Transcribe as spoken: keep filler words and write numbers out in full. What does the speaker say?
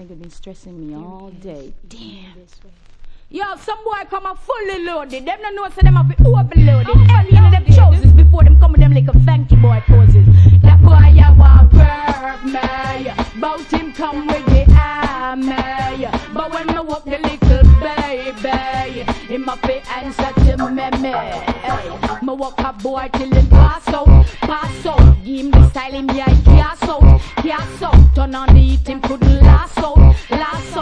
nigga been stressing me all day. Damn. Yo, some boy come a fully loaded. Them don't know so them have be overloaded. Every one of them choices before them come with them like a funky boy poses. That boy ya want work me, bout him come with the army. But when me walk the little baby, him a fi answer to me me. Hey, me walk a boy till him pass out, pass out. Give him the style him yeah, he can't out, can't out. Turn on the heat him couldn't last out, last out.